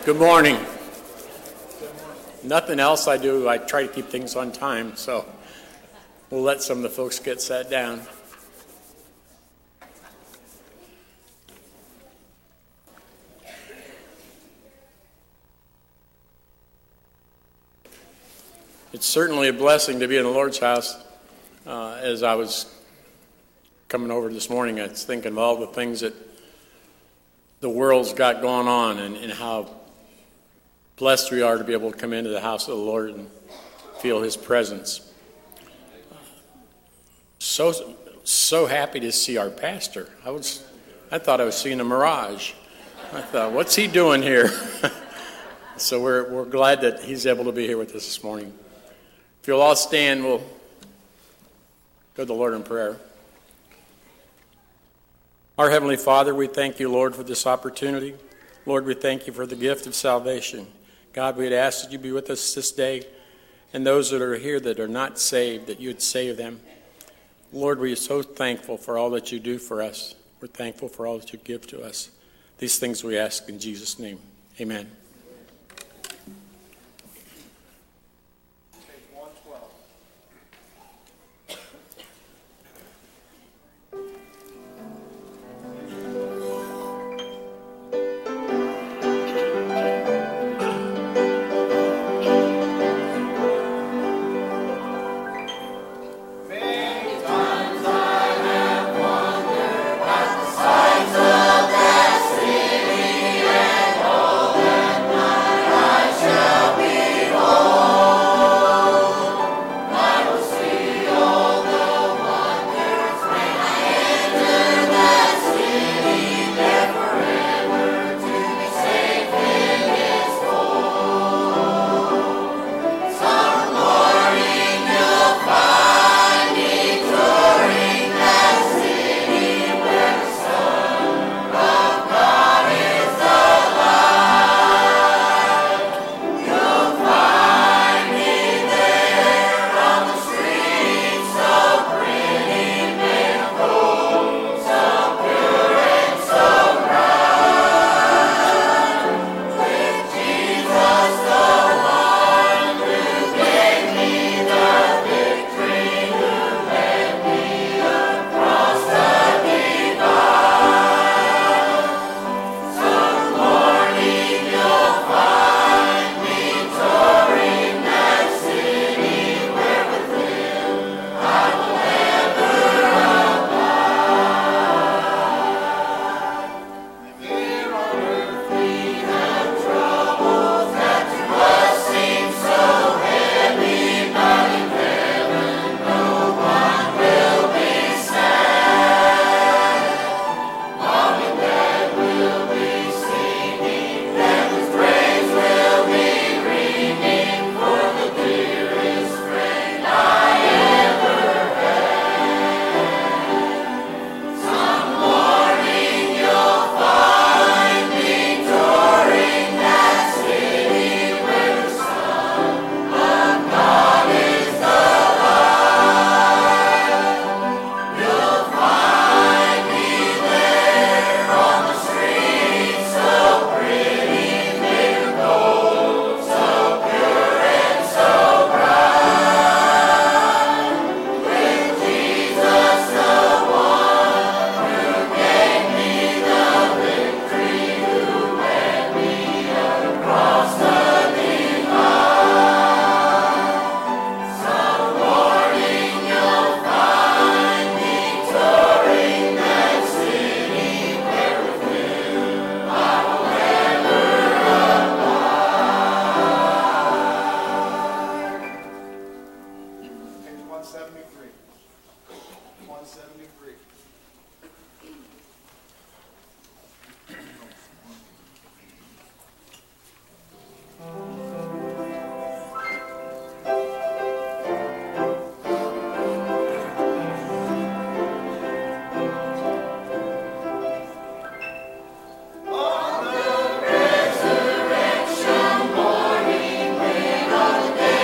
Good morning. Nothing else I do. I try to keep things on time, so we'll let some of the folks get sat down. It's certainly a blessing to be in the Lord's house. As I was coming over this morning, I was thinking of all the things that the world's got going on and how blessed we are to be able to come into the house of the Lord and feel His presence. So happy to see our pastor. I thought I was seeing a mirage. I thought, what's he doing here? So we're glad that he's able to be here with us this morning. If you'll all stand, we'll go to the Lord in prayer. Our Heavenly Father, we thank you, Lord, for this opportunity. Lord, we thank you for the gift of salvation. God, we'd ask that you be with us this day, and those that are here that are not saved, that you would save them. Lord, we are so thankful for all that you do for us. We're thankful for all that you give to us. These things we ask in Jesus' name. Amen.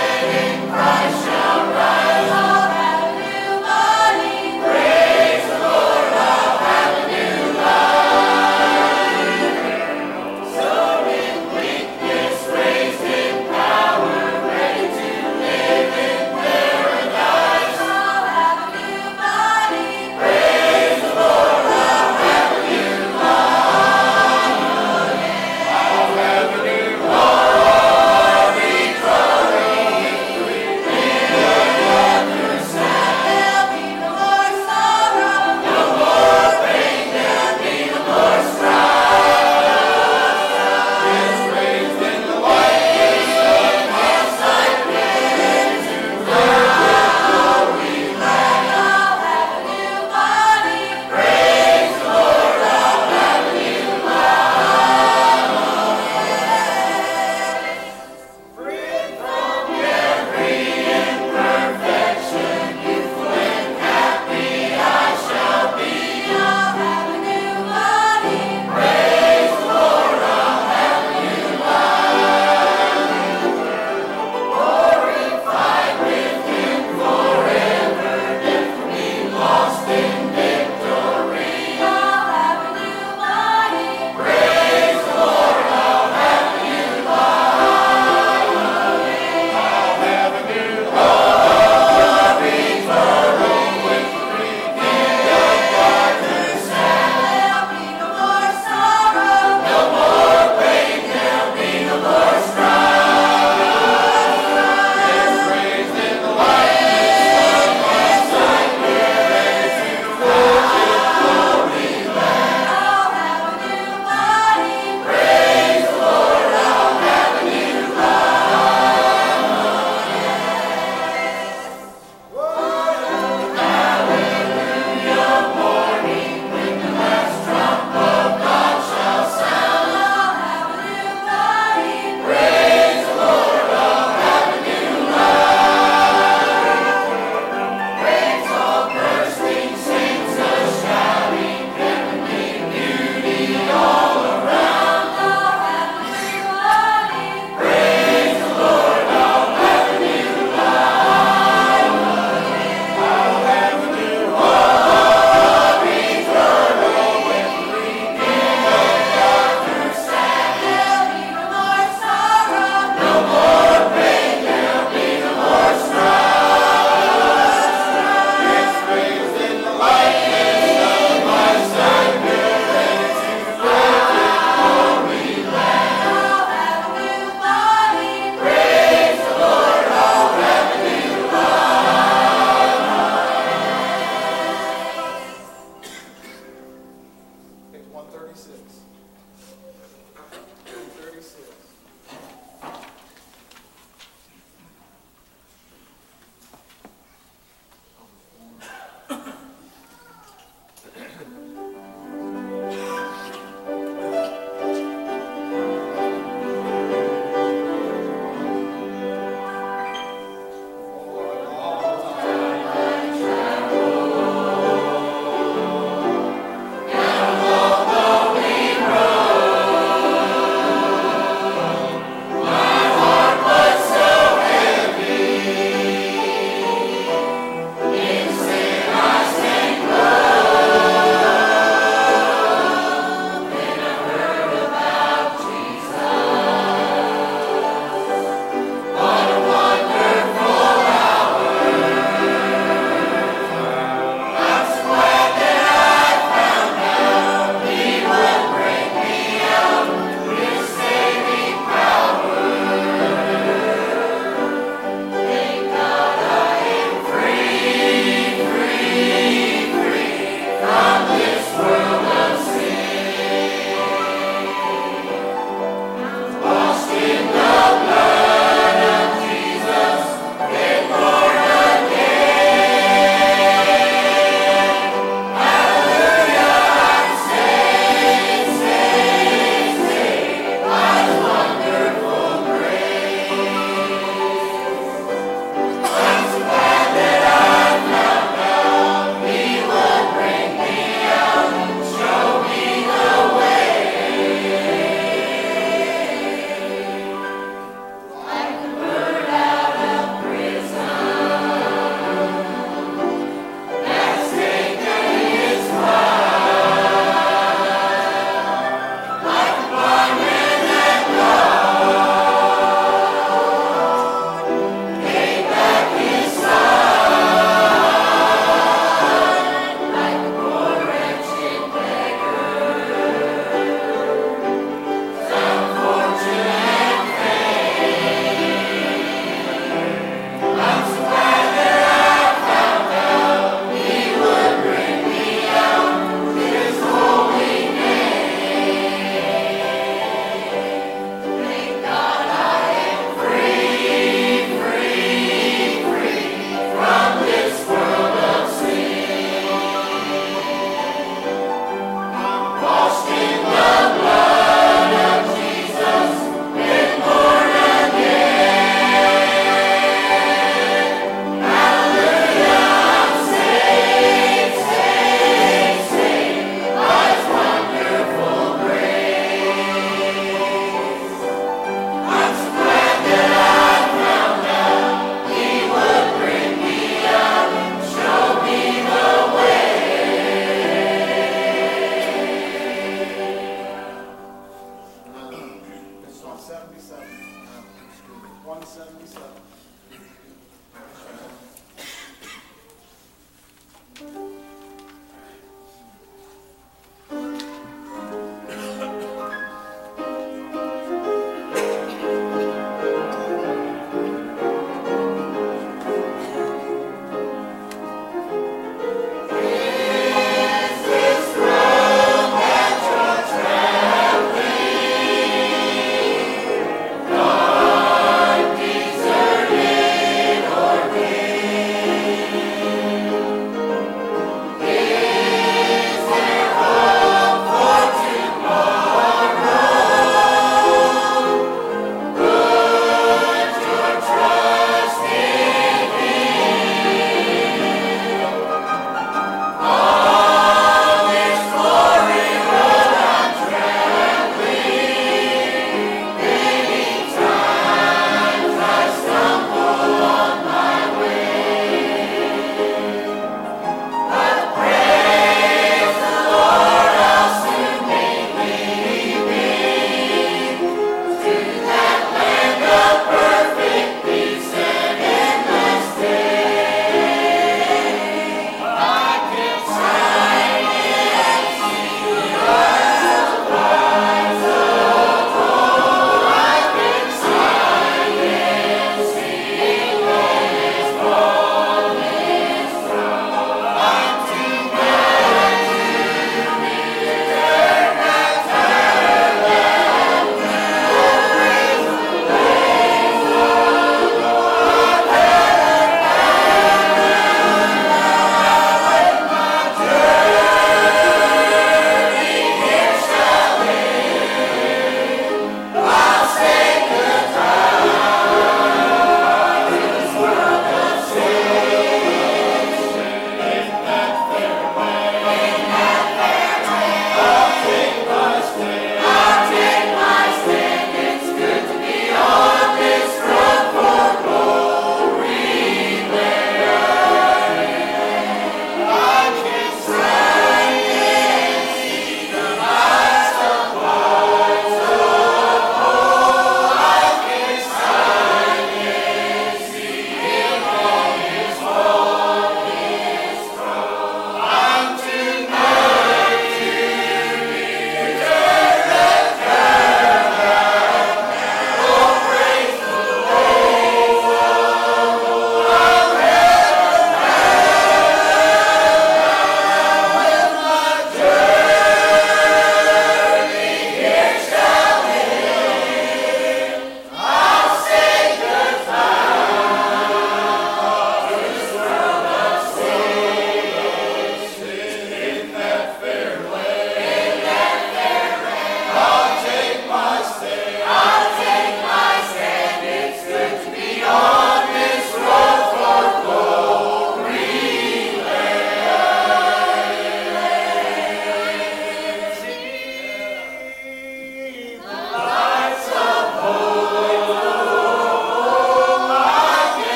Praise the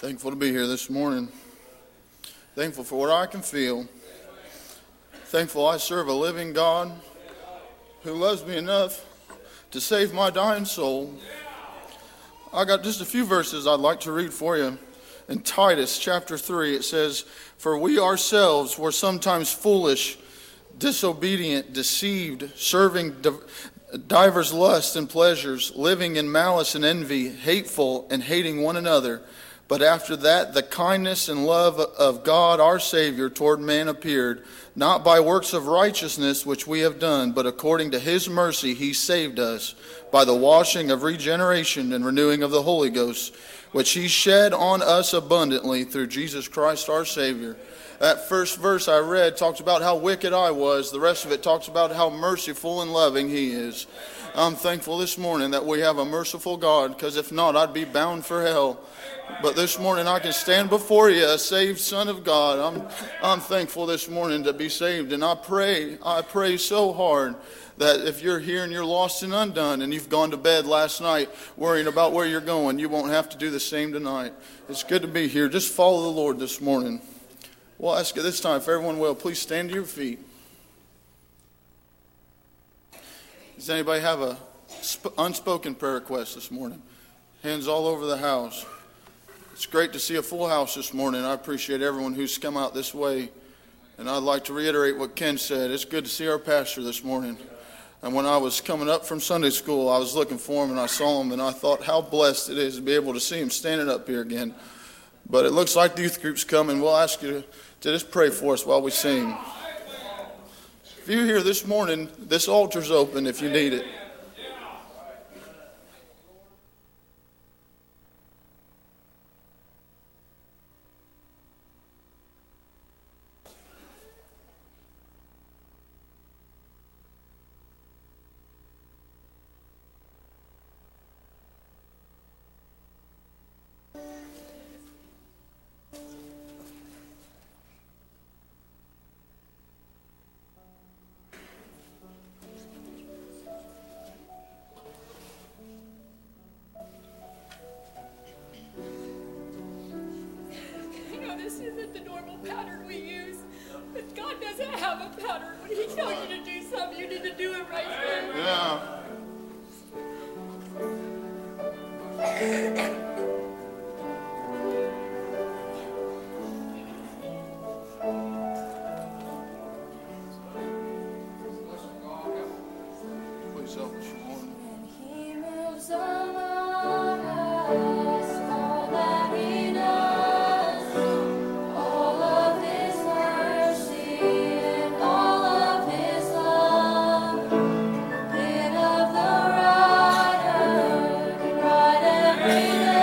Thankful to be here this morning. Thankful for what I can feel. Thankful I serve a living God who loves me enough to save my dying soul. I got just a few verses I'd like to read for you. In Titus chapter 3, it says, "For we ourselves were sometimes foolish, disobedient, deceived, serving divers lusts and pleasures, living in malice and envy, hateful and hating one another. But after that, the kindness and love of God our Savior toward man appeared, not by works of righteousness which we have done, but according to his mercy he saved us, by the washing of regeneration and renewing of the Holy Ghost, which he shed on us abundantly through Jesus Christ our Savior." That first verse I read talks about how wicked I was. The rest of it talks about how merciful and loving he is. I'm thankful this morning that we have a merciful God, because if not, I'd be bound for hell. But this morning I can stand before you, a saved son of God. I'm thankful this morning to be saved. And I pray so hard that if you're here and you're lost and undone and you've gone to bed last night worrying about where you're going, you won't have to do the same tonight. It's good to be here. Just follow the Lord this morning. We'll ask you this time, if everyone will, please stand to your feet. Does anybody have a unspoken prayer request this morning? Hands all over the house. It's great to see a full house this morning. I appreciate everyone who's come out this way. And I'd like to reiterate what Ken said. It's good to see our pastor this morning. And when I was coming up from Sunday school, I was looking for him and I saw him and I thought how blessed it is to be able to see him standing up here again. But it looks like the youth group's coming. We'll ask you to just pray for us while we sing. If you're here this morning, this altar's open if you need it. Every day.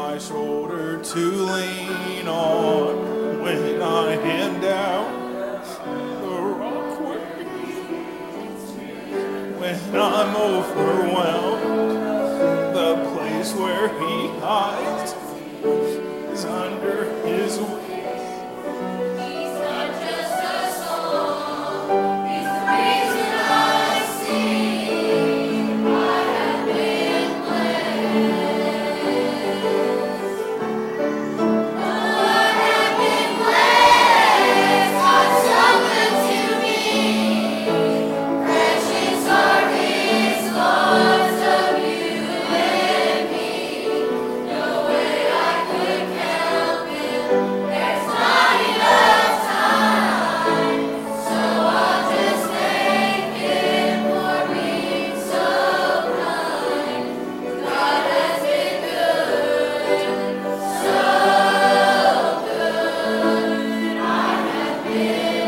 my shoulder to lean on when I am down. The rock where when I'm overwhelmed, the place where he hides is under his wings. He's not just a song, he's the reason I sing. I have been blessed. Oh, I have been blessed. God's so good to me. Precious are his thoughts of you and me. No way I could count them. There's not enough time. So I'll just thank him for being so kind. God has been good, so good. I have been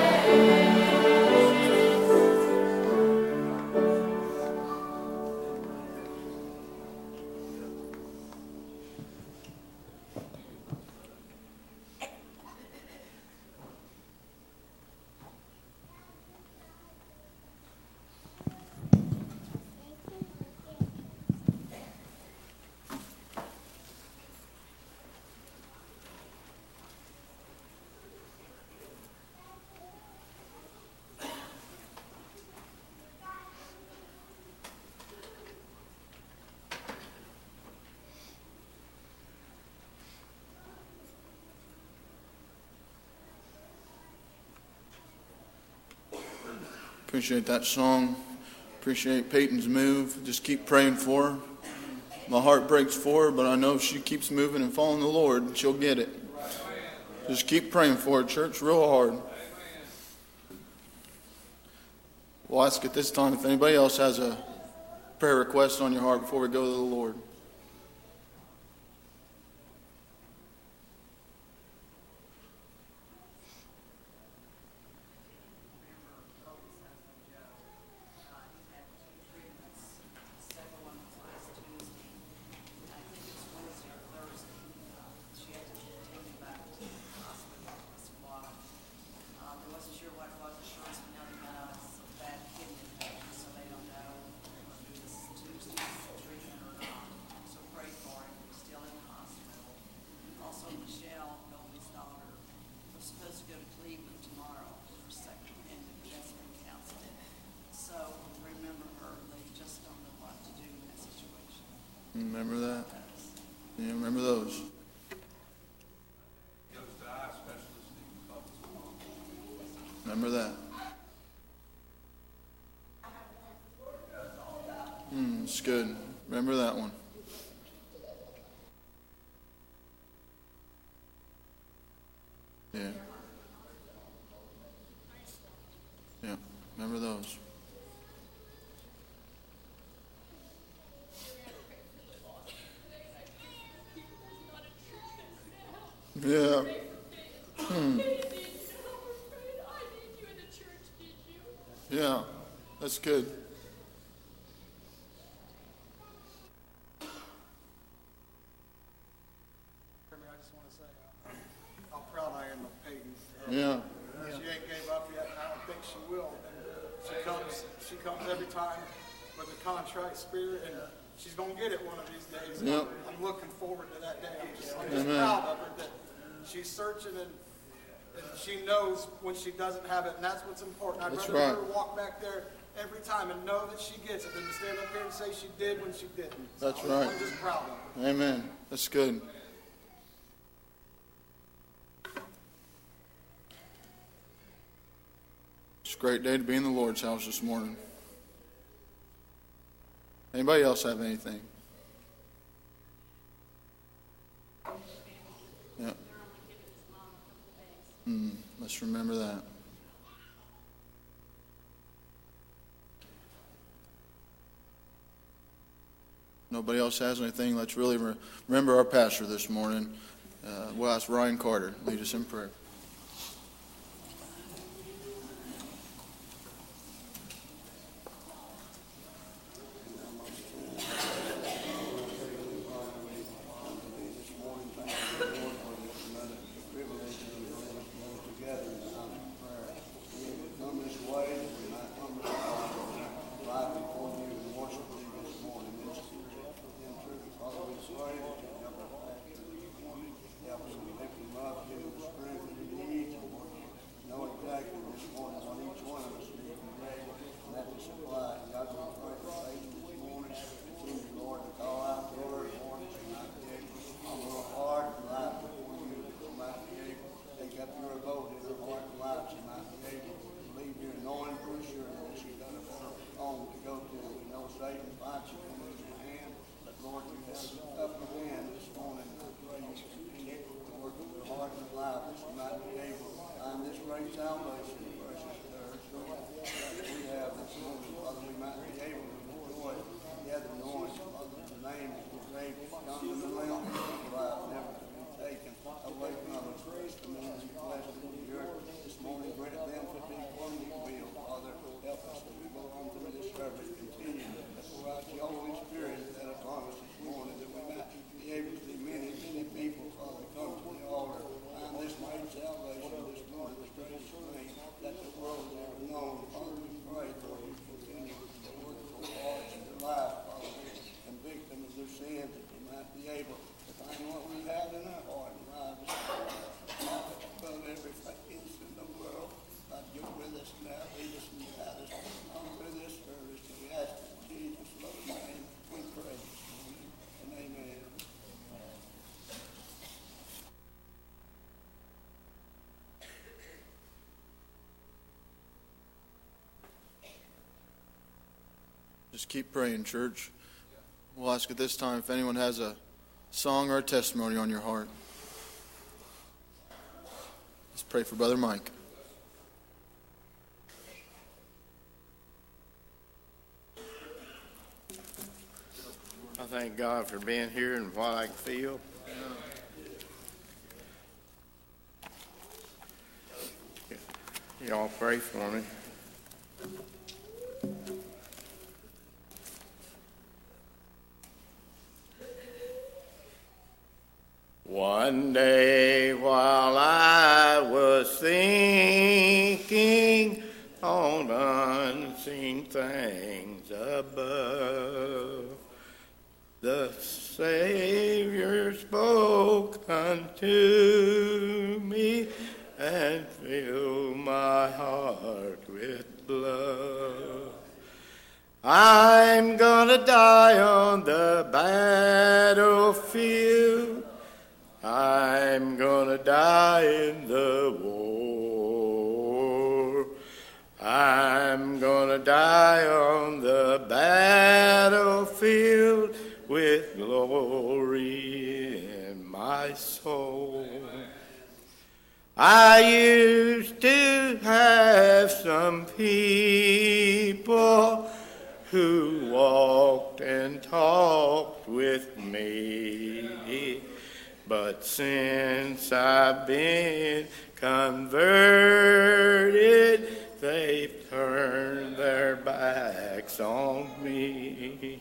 Appreciate that song. Appreciate Peyton's move. Just keep praying for her. My heart breaks for her, but I know if she keeps moving and following the Lord, she'll get it. Just keep praying for her, church, real hard. We'll ask at this time if anybody else has a prayer request on your heart before we go to the Lord. Remember that? Yeah, remember those. Remember that. It's good. Remember that one. Yeah. Yeah, remember those. Yeah. Yeah, that's good. I just want to say how proud I am of Peyton. Yeah. She ain't gave up yet, and I don't think she will. She comes every time with a contrite spirit, and she's going to get it one of these days. Yep. I'm looking forward to that day. I'm just Amen. proud of her that she's searching and she knows when she doesn't have it, and that's what's important. I'd That's rather right. her walk back there every time and know that she gets it than to stand up here and say she did when she didn't. That's So right. I'm just proud of her. Amen. That's good. It's a great day to be in the Lord's house this morning. Anybody else have anything? Yeah. Let's remember that. Nobody else has anything. Let's really remember our pastor this morning. We'll ask Ryan Carter to lead us in prayer. Just keep praying, church. We'll ask at this time if anyone has a song or a testimony on your heart. Let's pray for Brother Mike. I thank God for being here and what I feel. Y'all pray for me. One day while I was thinking on unseen things above, the Savior spoke unto me and filled my heart with love. I'm gonna die on the battlefield. I'm gonna die in the war. I'm gonna die on the battlefield with glory in my soul. I used to have some people who walked and talked with me, but since I've been converted, they've turned their backs on me.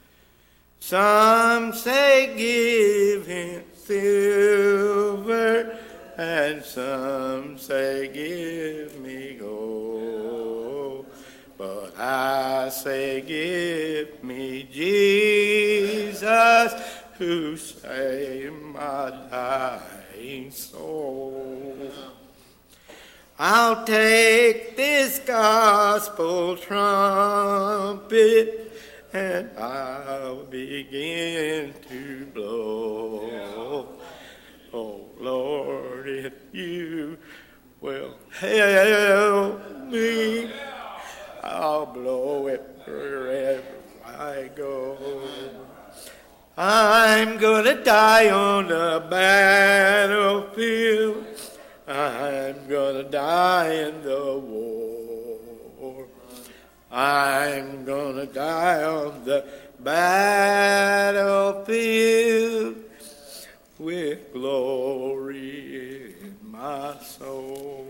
Some say give him silver, and some say give me gold, but I say give me Jesus, who saved my dying soul. I'll take this gospel trumpet and I'll begin to blow. Oh Lord, if you will help me, I'll blow it wherever I go. I'm gonna die on the battlefield. I'm gonna die in the war. I'm gonna die on the battlefield with glory in my soul.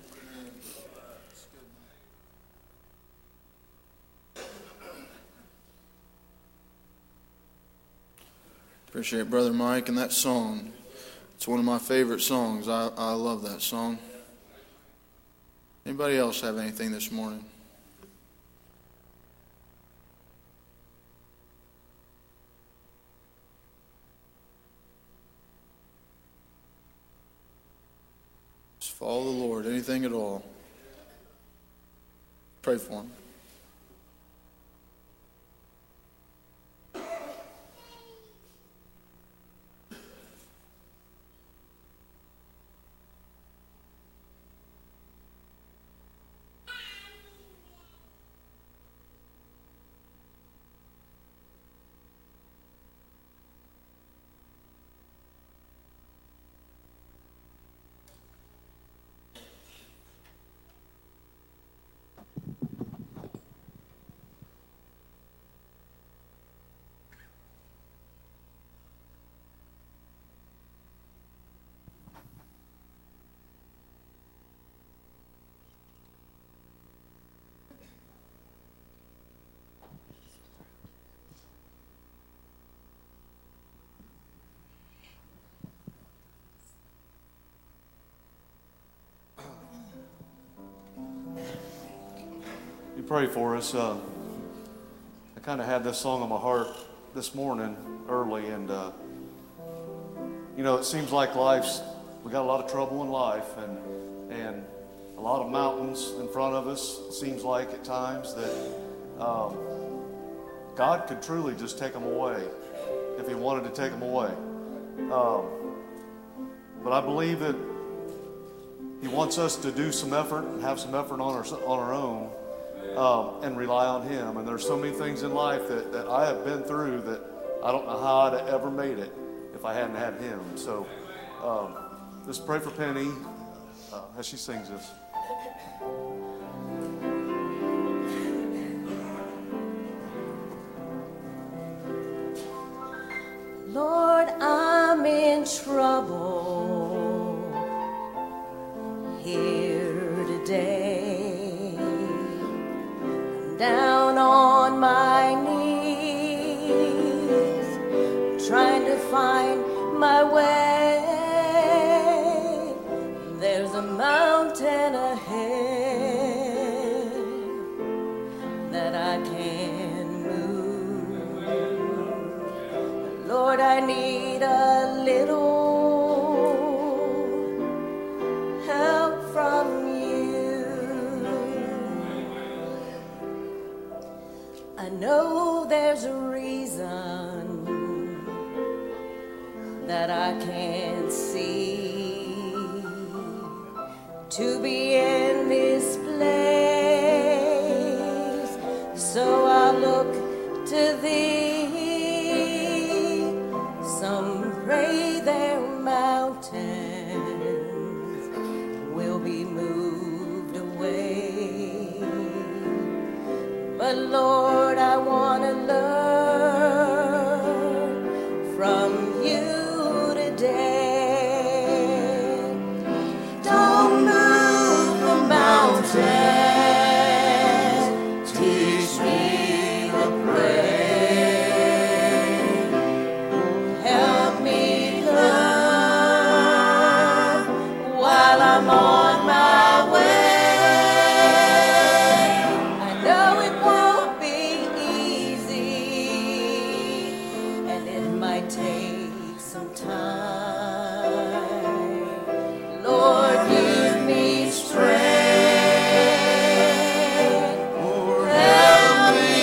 Appreciate Brother Mike and that song. It's one of my favorite songs. I love that song. Anybody else have anything this morning? Just follow the Lord. Anything at all. Pray for him. You pray for us. I kind of had this song on my heart this morning early, and it seems like we got a lot of trouble in life, and a lot of mountains in front of us. It seems like at times that God could truly just take them away if He wanted to take them away. But I believe that He wants us to do some effort and have some effort on our own and rely on Him. And there's so many things in life that I have been through that I don't know how I'd have ever made it if I hadn't had Him. So just pray for Penny as she sings this. Lord, I'm in trouble here today. I'm down on my knees, trying to find my way. There's a mountain ahead that I can't move. Lord, I need a little help from you. I know there's a reason that I can't see to be in this place, so I'll look to Thee. Some pray their mountains will be moved away, but Lord, I want to learn from You today. Don't move the mountains, teach me to pray. I'm on my way. I know it won't be easy, and it might take some time. Lord, give me strength. Help me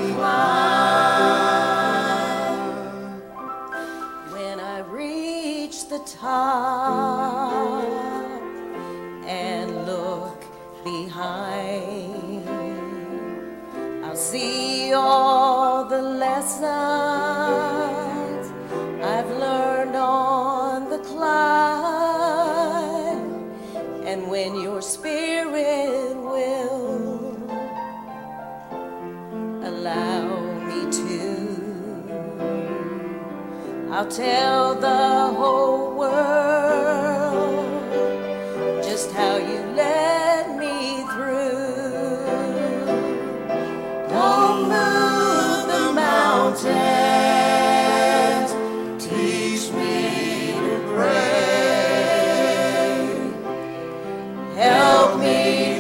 climb. When I reach the top and look behind, I'll see all the lessons I've learned on the climb. And when Your Spirit will allow me to, I'll tell the whole world just how You led me through. Don't move the mountains, teach me to pray. Help me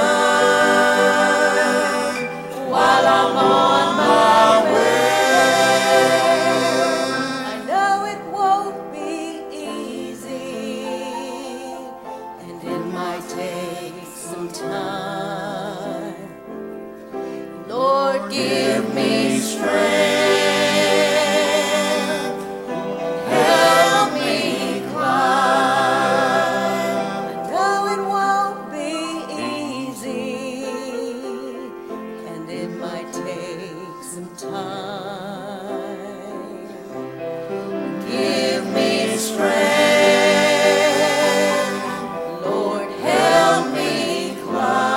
learn while I'm on my way. I know it won't be easy, and it might take some time. Lord, give me strength, help me climb. I know it won't be easy, and it might take some time. Give me strength, Lord, help me climb.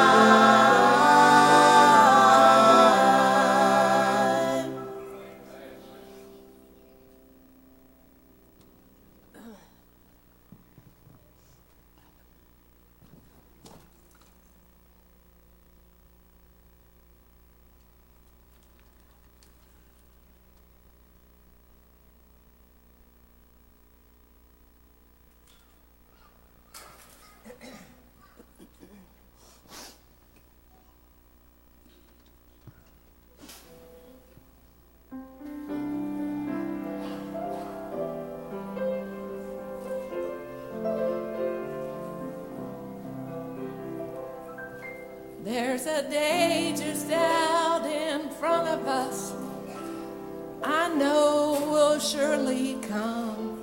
There's a day just out in front of us, I know will surely come.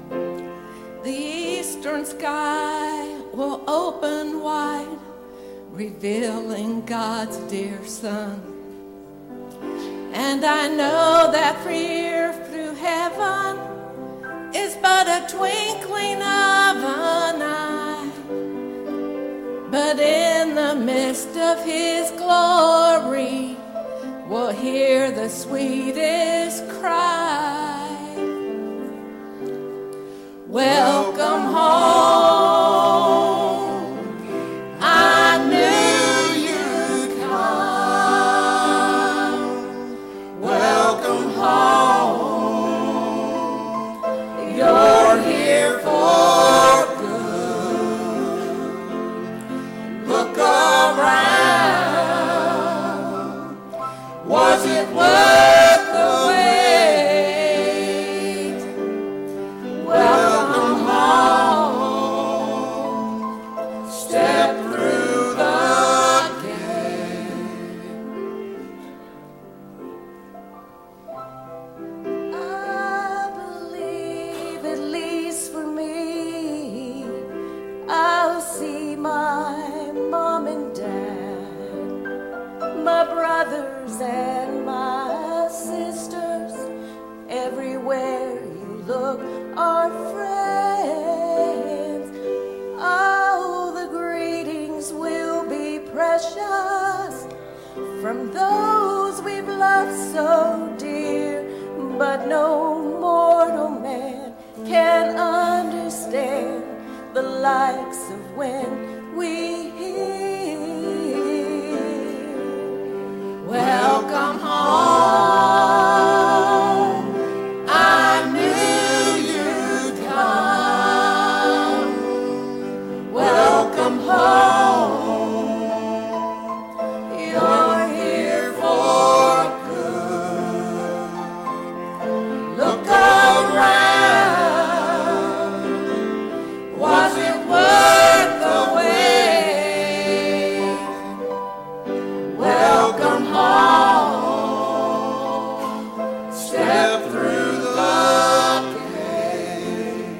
The eastern sky will open wide, revealing God's dear Son. And I know that fear through heaven is but a twinkling of an eye. But in the midst of his glory, we'll hear the sweetest cry. Welcome home. I knew you'd come. Welcome home. You're here for good. Look around. Was it worth the wait? Welcome home. Step through the gate. I believe, at least for me, I'll see my mom and dad, my brothers and my sisters. Everywhere you look are friends. Oh, the greetings will be precious from those we've loved so dear. But no mortal man can understand the likes of when we hear. Welcome home. I knew you'd come. Welcome home. You're here for good. Look around. Was it worth the wait? Welcome home. Step through the gate.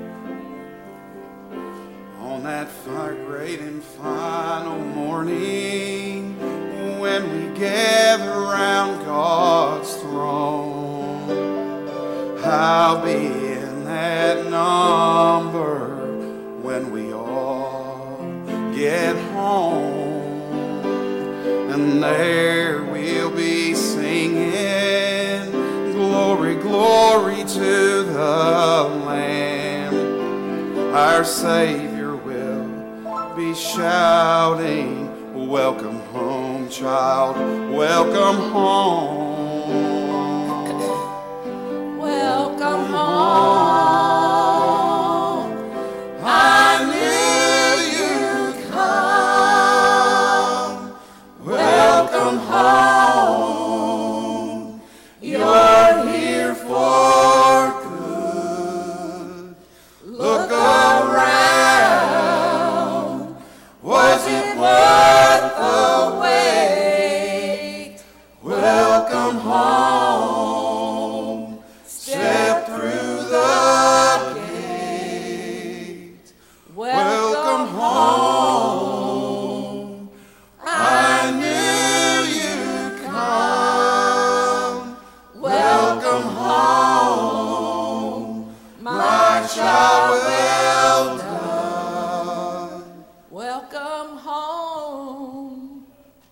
On that great and final morning, when we gather around God's throne, I'll be in that number when we all get home. And there we'll be singing, glory, glory to the Lamb. Our Savior will be shouting, welcome home, child, welcome home. Welcome home. I knew you'd come. Welcome home. You're here for good. Look around. Was it worth the wait? Welcome home. Step through the gate. Welcome home. I knew you'd come. Welcome home. My child, well done. Welcome home.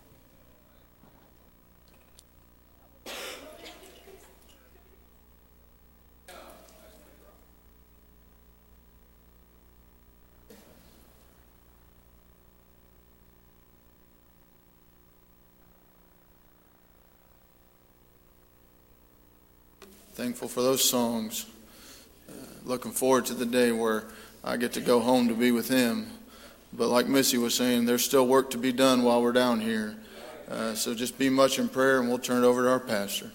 Thankful for those songs. Looking forward to the day where I get to go home to be with him. But like Missy was saying, there's still work to be done while we're down here. So just be much in prayer, and we'll turn it over to our pastor.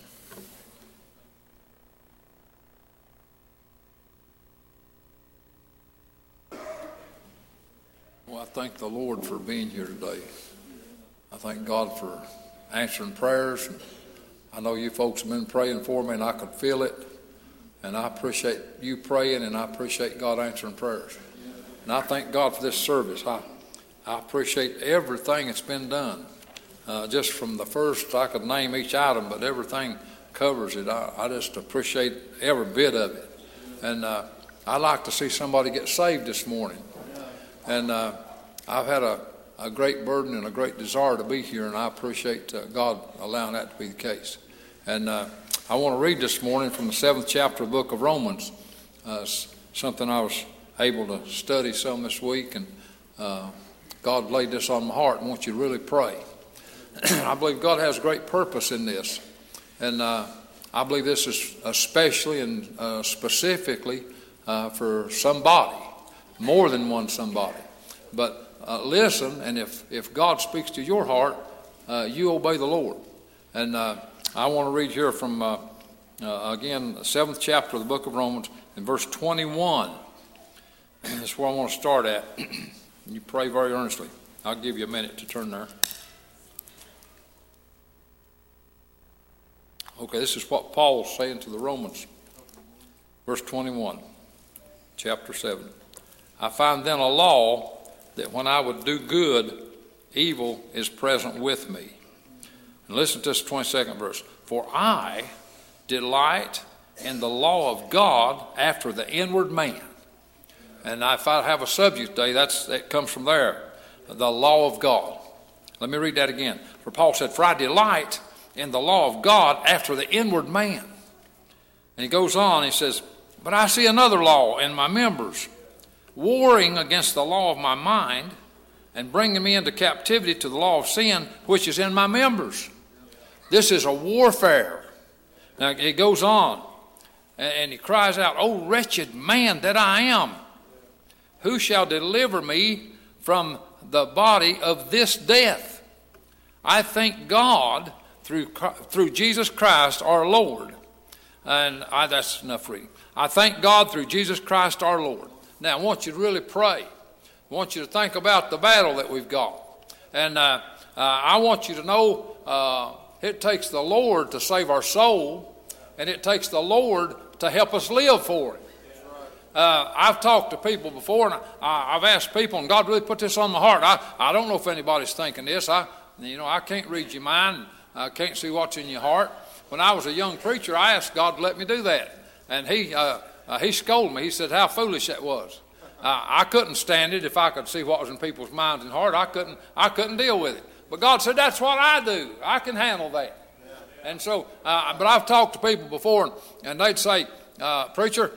Well, I thank the Lord for being here today. I thank God for answering prayers. I know you folks have been praying for me, and I could feel it. And I appreciate you praying, and I appreciate God answering prayers. And I thank God for this service. I appreciate everything that's been done. Just from the first, I could name each item, but everything covers it. I just appreciate every bit of it. And I'd like to see somebody get saved this morning. And I've had a great burden and a great desire to be here, and I appreciate God allowing that to be the case. And I want to read this morning from the 7th chapter of the book of Romans, something I was able to study some this week, and God laid this on my heart and want you to really pray. I believe God has great purpose in this, and I believe this is especially and specifically for somebody, more than one somebody. But listen, and if God speaks to your heart, you obey the Lord. And I want to read here from, again, the 7th chapter of the book of Romans, in verse 21. And that's where I want to start at. You pray very earnestly. I'll give you a minute to turn there. Okay, this is what Paul's saying to the Romans. Verse 21, chapter 7. I find then a law that when I would do good, evil is present with me. And listen to this 22nd verse. For I delight in the law of God after the inward man. And if I have a subject today, that comes from there. The law of God. Let me read that again. For Paul said, for I delight in the law of God after the inward man. And he goes on, he says, but I see another law in my members, warring against the law of my mind and bringing me into captivity to the law of sin, which is in my members. This is a warfare. Now he goes on and he cries out, O wretched man that I am, who shall deliver me from the body of this death? I thank God through Jesus Christ our Lord. And that's enough reading. I thank God through Jesus Christ our Lord. Now I want you to really pray. I want you to think about the battle that we've got. And I want you to know it takes the Lord to save our soul, and it takes the Lord to help us live for it. I've talked to people before, and I've asked people, and God really put this on my heart. I don't know if anybody's thinking this. I can't read your mind. I can't see what's in your heart. When I was a young preacher, I asked God to let me do that. And he scolded me. He said how foolish that was. I couldn't stand it if I could see what was in people's minds and heart. I couldn't deal with it. But God said, that's what I do. I can handle that. And so, but I've talked to people before, and they'd say, preacher,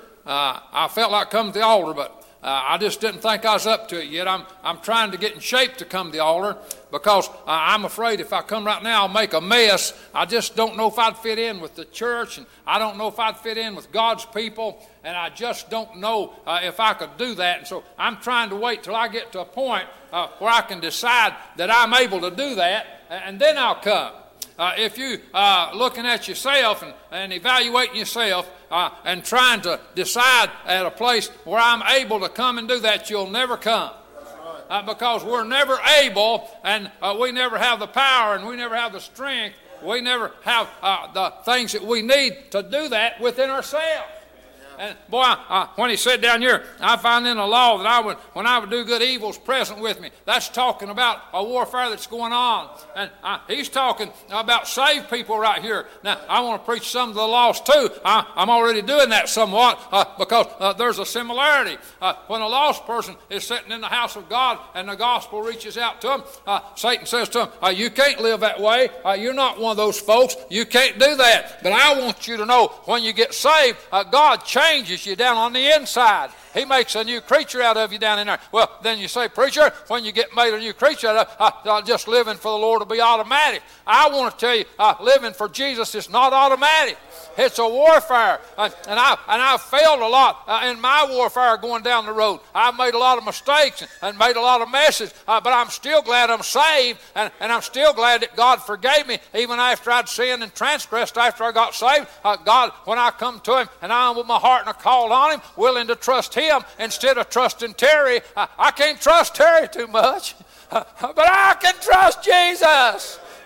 I felt like coming to the altar, but I just didn't think I was up to it yet. I'm trying to get in shape to come to the altar because I'm afraid if I come right now, I'll make a mess. I just don't know if I'd fit in with the church, and I don't know if I'd fit in with God's people, and I just don't know if I could do that. And so I'm trying to wait till I get to a point where I can decide that I'm able to do that, and then I'll come. If you looking at yourself and evaluating yourself and trying to decide at a place where I'm able to come and do that, you'll never come. Because we're never able, and we never have the power, and we never have the strength. We never have the things that we need to do that within ourselves. And boy, when he said down here, I find in the law that when I would do good, evil's present with me. That's talking about a warfare that's going on. And he's talking about saved people right here. Now, I want to preach some of the lost too. I'm already doing that somewhat because there's a similarity. When a lost person is sitting in the house of God and the gospel reaches out to them, Satan says to them, you can't live that way. You're not one of those folks. You can't do that. But I want you to know when you get saved, God changes you down on the inside. He makes a new creature out of you down in there. Well, then you say, preacher, when you get made a new creature out of, just living for the Lord will be automatic. I want to tell you, living for Jesus is not automatic. It's a warfare. And I've failed a lot in my warfare going down the road. I've made a lot of mistakes and made a lot of messes, but I'm still glad I'm saved, and I'm still glad that God forgave me even after I'd sinned and transgressed after I got saved. God, when I come to Him and I'm with my heart and I called on Him, willing to trust Him instead of trusting Terry. I can't trust Terry too much, but I can trust Jesus.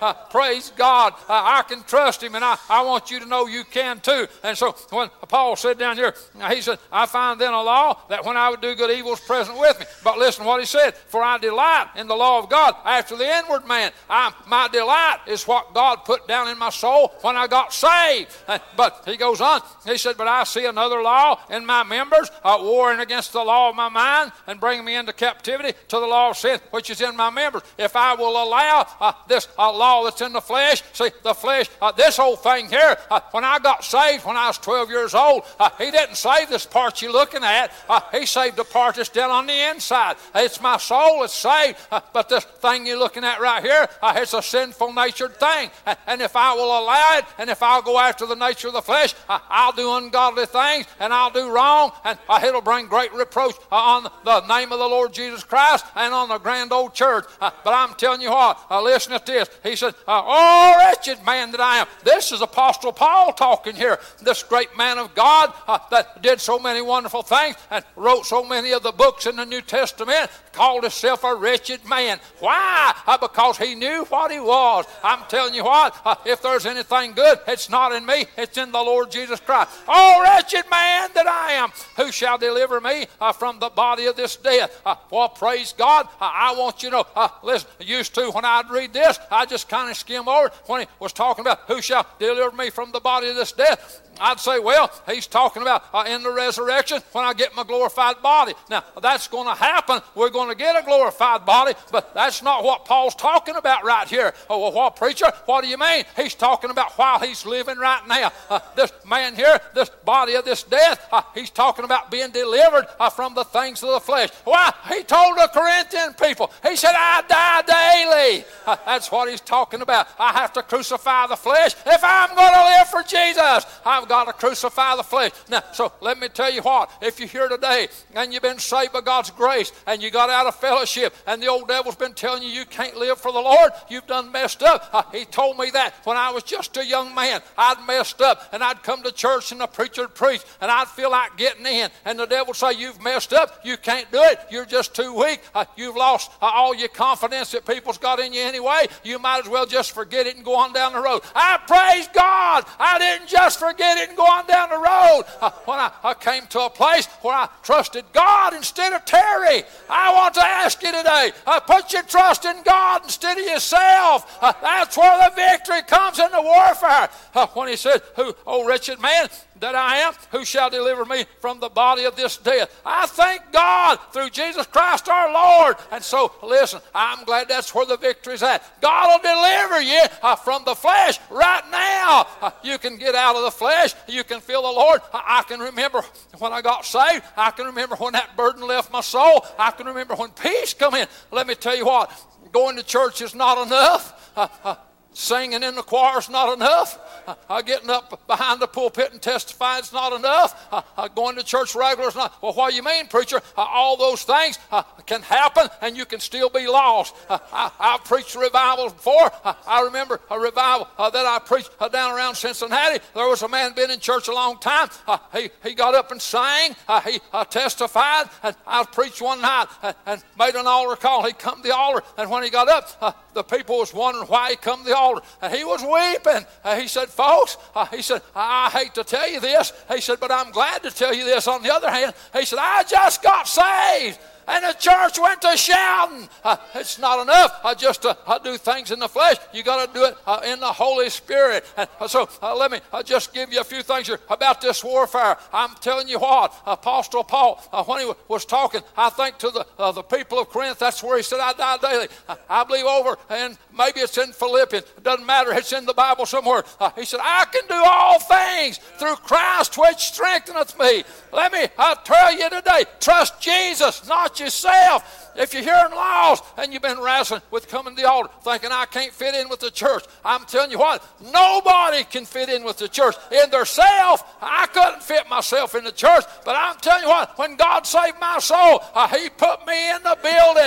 praise God, I can trust him, and I want you to know you can too. And so when Paul said down here, he said, I find then a law that when I would do good, evil is present with me. But listen to what he said, for I delight in the law of God after the inward man. My delight is what God put down in my soul when I got saved. But he goes on, he said, but I see another law in my members, warring against the law of my mind and bringing me into captivity to the law of sin, which is in my members. If I will allow this law that's in the flesh, see, the flesh, this whole thing here, when I got saved when I was 12 years old, he didn't save this part you're looking at. He saved the part that's down on the inside. It's my soul that's saved, but this thing you're looking at right here, it's a sinful natured thing. And if I will allow it, and if I'll go after the nature of the flesh, I'll do ungodly things, and I'll do wrong, and it'll bring great reproach on the name of the Lord Jesus Christ and on the grand old church. But I'm telling you what, listen to this. He said, oh, wretched man that I am. This is Apostle Paul talking here. This great man of God that did so many wonderful things and wrote so many of the books in the New Testament, called himself a wretched man. Why? Because he knew what he was. I'm telling you what, if there's anything good, it's not in me, it's in the Lord Jesus Christ. Oh, wretched man that I am, who shall deliver me from the body of this death? Well, praise God, I want you to know, listen, used to when I'd read this, I just kind of skim over it. When he was talking about who shall deliver me from the body of this death, I'd say, well, he's talking about in the resurrection when I get my glorified body. Now, that's going to happen. We're going to get a glorified body, but that's not what Paul's talking about right here. Oh, well, what, preacher? What do you mean? He's talking about while he's living right now. This man here, this body of this death, he's talking about being delivered from the things of the flesh. Why? He told the Corinthian people, he said, I die daily. That's what he's talking about. I have to crucify the flesh if I'm going to live for Jesus. I've got to crucify the flesh. Now, so let me tell you what, if you're here today and you've been saved by God's grace and you got out of fellowship and the old devil's been telling you can't live for the Lord, you've done messed up. He told me that when I was just a young man. I'd messed up and I'd come to church and the preacher would preach and I'd feel like getting in, and the devil would say, you've messed up, you can't do it, you're just too weak, you've lost all your confidence that people's got in you anyway, you might as well just forget it and go on down the road. I praise God, I didn't just forget it and go on down the road. When I came to a place where I trusted God instead of Terry, I want to ask you today, put your trust in God instead of yourself. That's where the victory comes in the warfare. When he said, "O wretched man that I am, who shall deliver me from the body of this death?" I thank God through Jesus Christ our Lord. And so, listen, I'm glad that's where the victory's at. God will deliver you from the flesh right now. You can get out of the flesh. You can feel the Lord. I can remember when I got saved. I can remember when that burden left my soul. I can remember when peace come in. Let me tell you what, going to church is not enough. Singing in the choir is not enough. Getting up behind the pulpit and testifying is not enough. Going to church regular is not. Well, what do you mean, preacher? All those things can happen and you can still be lost. I've preached revivals before. I remember a revival that I preached down around Cincinnati. There was a man been in church a long time. He got up and sang. He testified. And I preached one night and made an altar call. He come to the altar, and when he got up, the people was wondering why he come to the altar. And he was weeping. He said, folks, he said, I hate to tell you this. He said, but I'm glad to tell you this. On the other hand, he said, I just got saved. And the church went to shouting. It's not enough just to do things in the flesh. You got to do it in the Holy Spirit. And so let me just give you a few things here about this warfare. I'm telling you what, Apostle Paul, when he was talking, I think to the people of Corinth, that's where he said, I die daily. I believe over, and maybe it's in Philippians. It doesn't matter. It's in the Bible somewhere. He said, I can do all things through Christ which strengtheneth me. Let me tell you today, trust Jesus, not yourself. If you're hearing lost and you've been wrestling with coming to the altar thinking I can't fit in with the church, I'm telling you what, nobody can fit in with the church. In their self, I couldn't fit myself in the church, but I'm telling you what, when God saved my soul, he put me in the building.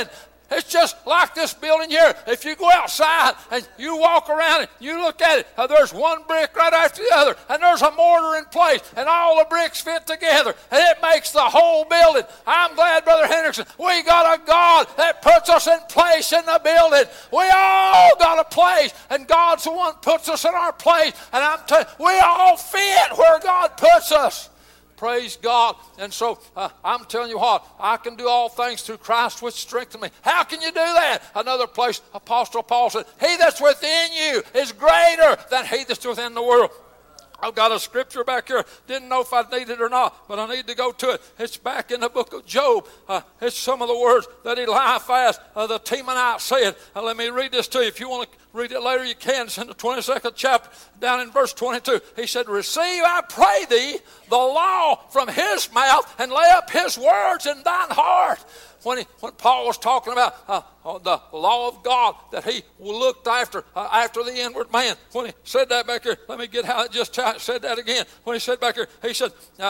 It's just like this building here. If you go outside and you walk around it, you look at it, there's one brick right after the other, and there's a mortar in place, and all the bricks fit together, and it makes the whole building. I'm glad, Brother Hendrickson, we got a God that puts us in place in the building. We all got a place, and God's the one that puts us in our place, and I'm telling you, we all fit where God puts us. Praise God. And so I'm telling you what, I can do all things through Christ which strengthens me. How can you do that? Another place, Apostle Paul said, he that's within you is greater than he that's within the world. I've got a scripture back here. Didn't know if I'd need it or not, but I need to go to it. It's back in the book of Job. It's some of the words that Eliphaz, the Temanite, said. Let me read this to you. If you want to read it later, you can. It's in the 22nd chapter, down in verse 22. He said, receive, I pray thee, the law from his mouth, and lay up his words in thine heart. When Paul was talking about the law of God that he looked after the inward man, when he said that back here, let me get how it just said that again. When he said back here, he said,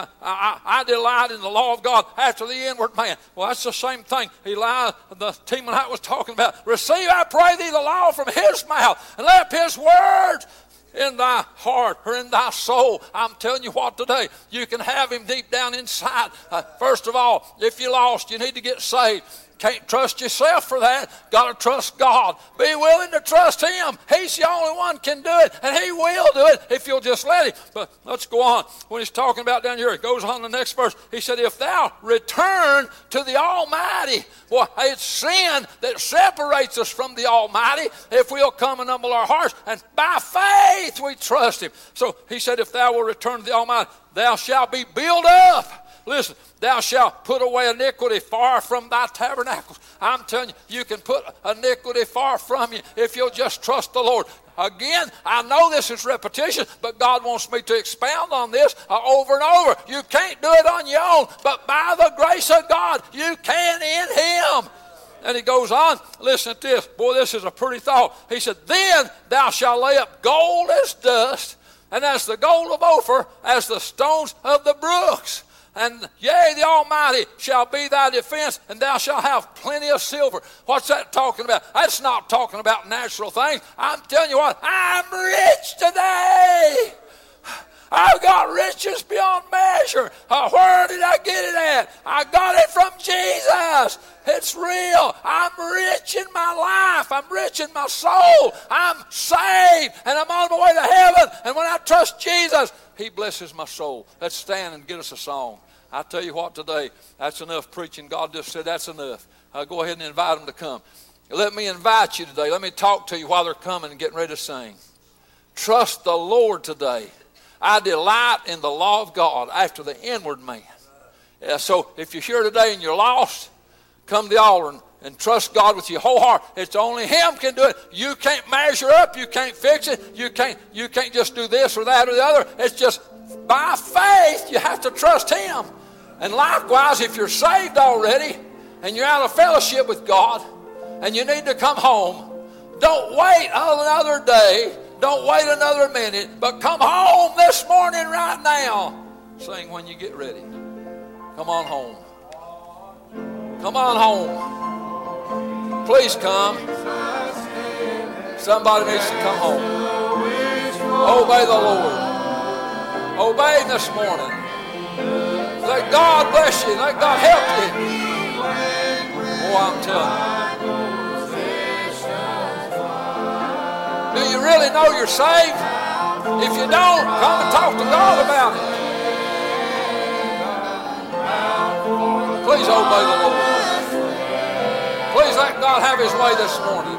I delight in the law of God after the inward man. Well, that's the same thing the Temanite was talking about. Receive, I pray thee, the law from his mouth, and lay up his words in thy heart or in thy soul. I'm telling you what today, you can have him deep down inside. First of all, if you're lost, you need to get saved. Can't trust yourself for that. Got to trust God. Be willing to trust him. He's the only one can do it, and he will do it if you'll just let him. But let's go on. When he's talking about down here, it goes on the next verse. He said, if thou return to the Almighty, boy, it's sin that separates us from the Almighty. If we'll come and humble our hearts, and by faith we trust him. So he said, if thou will return to the Almighty, thou shalt be built up. Listen, thou shalt put away iniquity far from thy tabernacles. I'm telling you, you can put iniquity far from you if you'll just trust the Lord. Again, I know this is repetition, but God wants me to expound on this over and over. You can't do it on your own, but by the grace of God, you can in him. And he goes on, listen to this. Boy, this is a pretty thought. He said, then thou shalt lay up gold as dust, and as the gold of Ophir, as the stones of the brooks. And yea, the Almighty shall be thy defense, and thou shalt have plenty of silver. What's that talking about? That's not talking about natural things. I'm telling you what, I'm rich today. I've got riches beyond measure. Where did I get it at? I got it from Jesus. It's real. I'm rich in my life. I'm rich in my soul. I'm saved, and I'm on my way to heaven. And when I trust Jesus, he blesses my soul. Let's stand and get us a song. I tell you what today, that's enough preaching. God just said that's enough. Go ahead and invite them to come. Let me invite you today. Let me talk to you while they're coming and getting ready to sing. Trust the Lord today. I delight in the law of God after the inward man. So if you're here today and you're lost, come to the altar and trust God with your whole heart. It's only him can do it. You can't measure up. You can't fix it. You can't just do this or that or the other. It's just by faith you have to trust him. And likewise, if you're saved already and you're out of fellowship with God and you need to come home, don't wait another day. Don't wait another minute, but come home this morning right now. Sing when you get ready. Come on home. Come on home. Please come. Somebody needs to come home. Obey the Lord. Obey him this morning. Let God bless you. Let God help you. Oh, I'm telling you. Do you really know you're saved? If you don't, come and talk to God about it. Please obey the Lord. Please let God have his way this morning.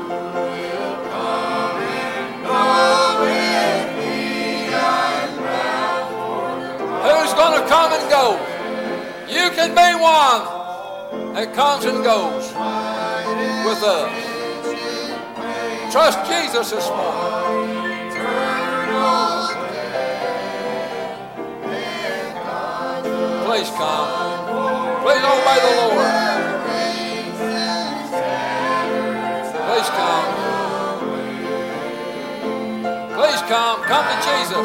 Who's going to come and go? You can be one that comes and goes with us. Trust Jesus this morning. Please come. Please obey the Lord. Please come. Please come. Come to Jesus.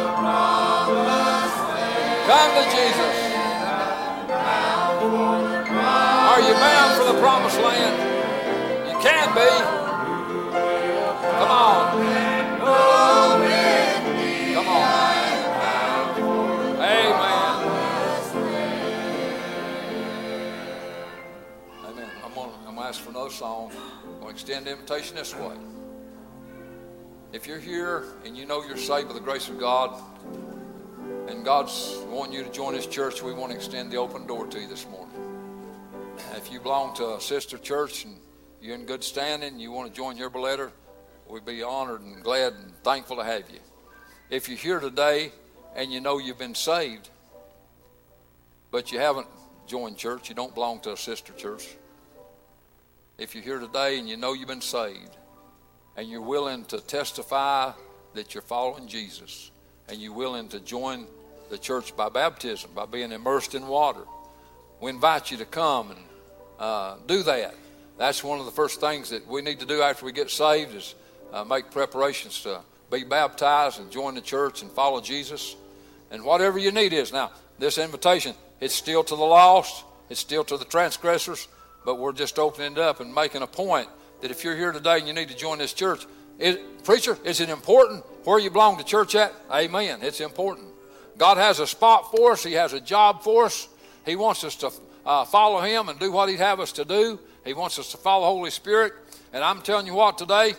Come to Jesus. Are you bound for the promised land? can be. Come on. Come on. Amen. Amen. I'm gonna ask for another song. I'm going to extend the invitation this way. If you're here and you know you're saved by the grace of God, and God's wanting you to join His church, we want to extend the open door to you this morning. If you belong to a sister church and you're in good standing and you want to join Yerba Letter, we'd be honored and glad and thankful to have you. If you're here today and you know you've been saved, but you haven't joined church, you don't belong to a sister church. If you're here today and you know you've been saved and you're willing to testify that you're following Jesus and you're willing to join the church by baptism, by being immersed in water, we invite you to come and do that. That's one of the first things that we need to do after we get saved is make preparations to be baptized and join the church and follow Jesus. And whatever your need is. Now, this invitation, it's still to the lost, it's still to the transgressors, but we're just opening it up and making a point that if you're here today and you need to join this church, preacher, is it important where you belong to church at? Amen. It's important. God has a spot for us. He has a job for us. He wants us to follow Him and do what He'd have us to do. He wants us to follow the Holy Spirit. And I'm telling you what today,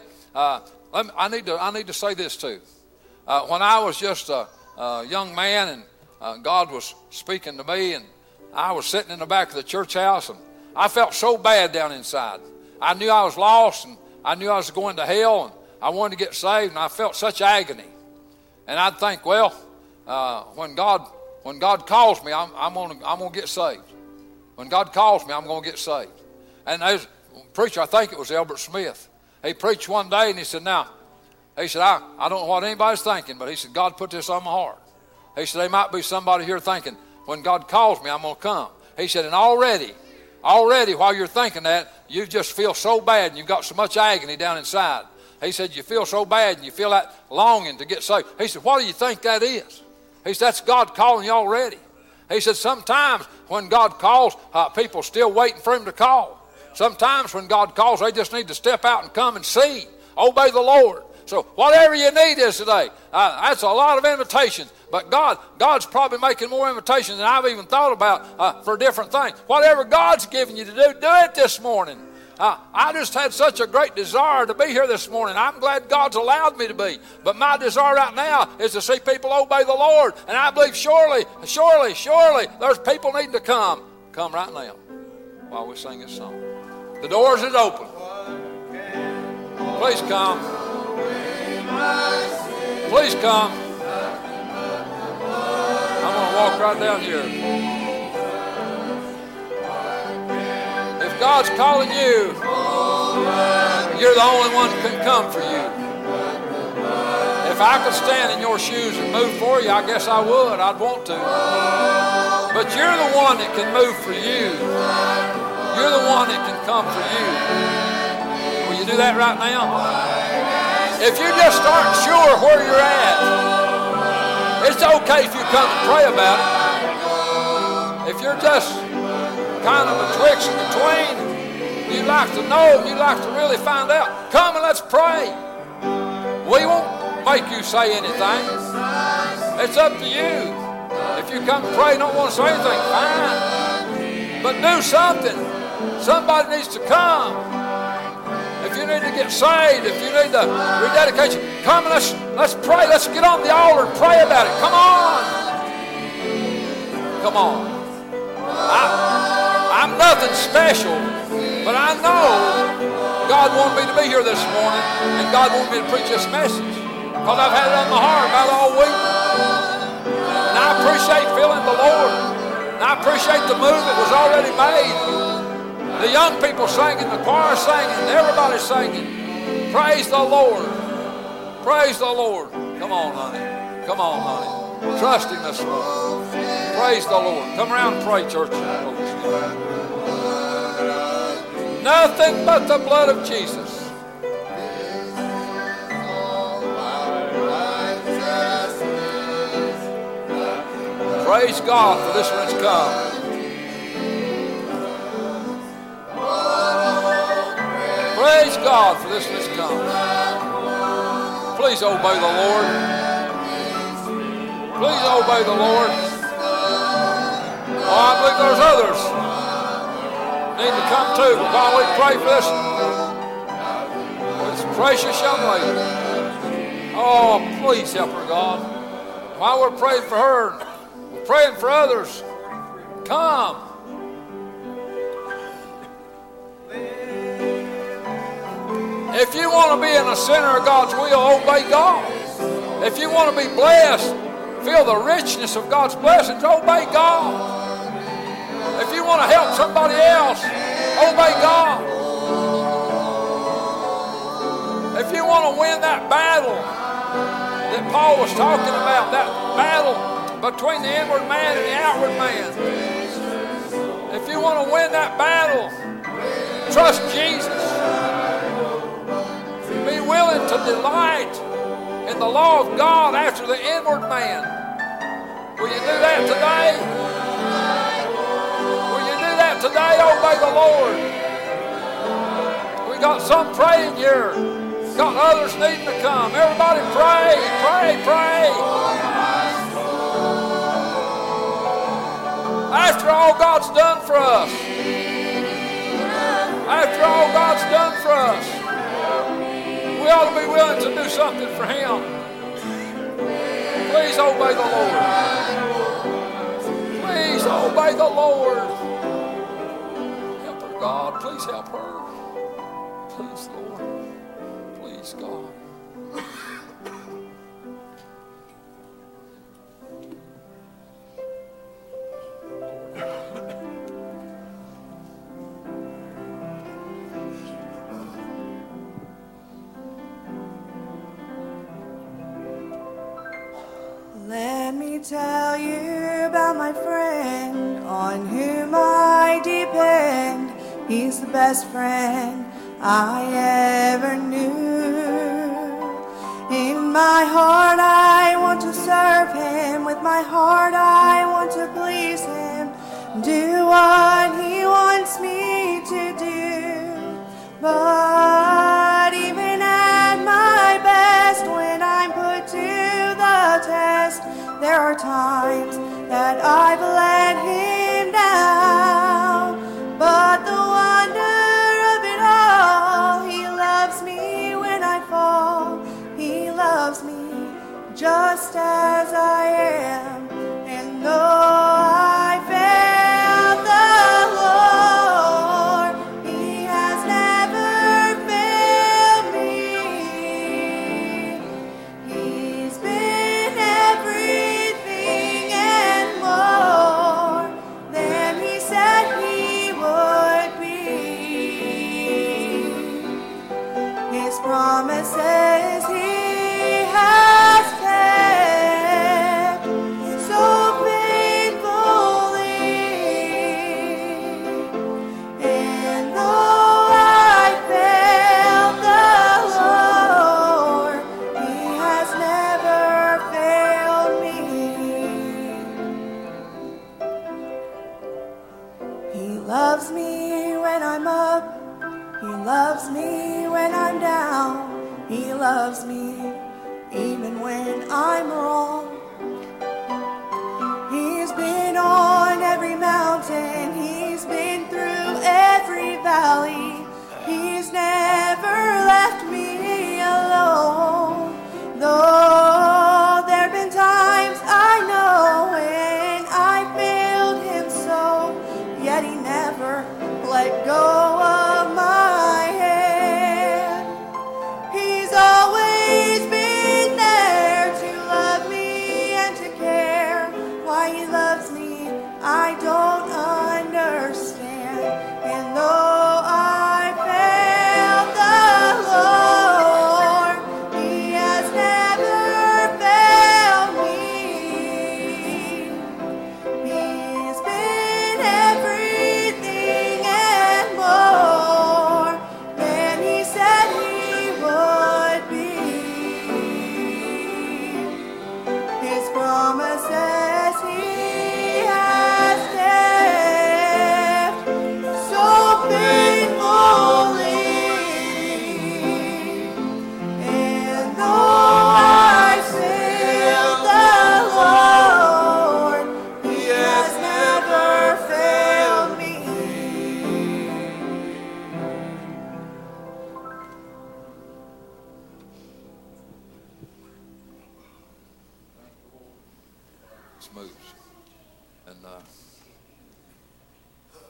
I need to say this too. When I was just a young man and God was speaking to me and I was sitting in the back of the church house and I felt so bad down inside. I knew I was lost and I knew I was going to hell and I wanted to get saved and I felt such agony. And I'd think, well, when God calls me, I'm gonna get saved. When God calls me, I'm gonna get saved. And there's a preacher, I think it was Albert Smith. He preached one day and he said, I don't know what anybody's thinking, but he said, God put this on my heart. He said, there might be somebody here thinking, when God calls me, I'm gonna come. He said, and already while you're thinking that, you just feel so bad and you've got so much agony down inside. He said, you feel so bad and you feel that longing to get saved. He said, what do you think that is? He said, that's God calling you already. He said, sometimes when God calls, people still waiting for Him to call. Sometimes when God calls, they just need to step out and come and see. Obey the Lord. So whatever you need is today, that's a lot of invitations. But God's probably making more invitations than I've even thought about for different things. Whatever God's giving you to do it this morning. I just had such a great desire to be here this morning. I'm glad God's allowed me to be. But my desire right now is to see people obey the Lord. And I believe surely, there's people needing to come. Come right now while we sing this song. The doors is open. Please come. Please come. I'm going to walk right down here. If God's calling you, you're the only one that can come for you. If I could stand in your shoes and move for you, I guess I would. I'd want to. But you're the one that can move for you. You're the one that can come for you. Will you do that right now? If you just aren't sure where you're at, it's okay if you come and pray about it. If you're just kind of betwixt and between, you like to know, you like to really find out, come and let's pray. We won't make you say anything. It's up to you. If you come and pray and don't want to say anything, fine. But do something. Somebody needs to come. If you need to get saved, if you need to rededicate, come and let's pray. Let's get on the altar and pray about it. Come on. Come on. I'm nothing special, but I know God wanted me to be here this morning, and God wanted me to preach this message because I've had it on my heart about all week. And I appreciate feeling the Lord, and I appreciate the move that was already made. The young people singing, the choir singing, everybody singing. Praise the Lord. Praise the Lord. Come on, honey. Come on, honey. Trust Him this morning. Praise the Lord. Come around and pray, church. Nothing but the blood of Jesus. Praise God for this one's come. Praise God for this that's come. Please obey the Lord. Please obey the Lord. Oh, I believe there's others need to come too. But while we pray for this precious young lady, oh, please help her, God. While we're praying for her, we're praying for others. Come. If you want to be in the center of God's will, obey God. If you want to be blessed, feel the richness of God's blessings, obey God. If you want to help somebody else, obey God. If you want to win that battle that Paul was talking about, that battle between the inward man and the outward man, if you want to win that battle, trust Jesus. Be willing to delight in the law of God after the inward man. Will you do that today? Will you do that today? Obey the Lord. We got some praying here. Got others needing to come. Everybody pray, pray, pray. After all God's done for us. After all God's done for us. We ought to be willing to do something for Him. Please obey the Lord. Please obey the Lord. Help her, God. Please help her. Please, Lord. Please, God. Let me tell you about my friend on whom I depend. He's the best friend I ever knew. In my heart I want to serve Him. With my heart I want to please Him. Do what He wants me to do. But even at my best, when I'm put to the test, there are times that I've let Him down. But the wonder of it all, He loves me when I fall. He loves me just as I am. And though I failed the Lord, He has never failed me. He's been everything and more than He said He would be. His promises He has kept so faithfully. And though I failed the Lord, He has never failed me. He loves me when I'm up. He loves me when I'm down. He loves me even when I'm wrong. He's been on every mountain. He's been through every valley. He's never left me alone. Though there've been times I know when I failed Him so, yet He never let go of my hand. He's always been there to love me and to care. Why He loves me, I don't understand. And though I failed the Lord, He has never failed me. He's been everything and more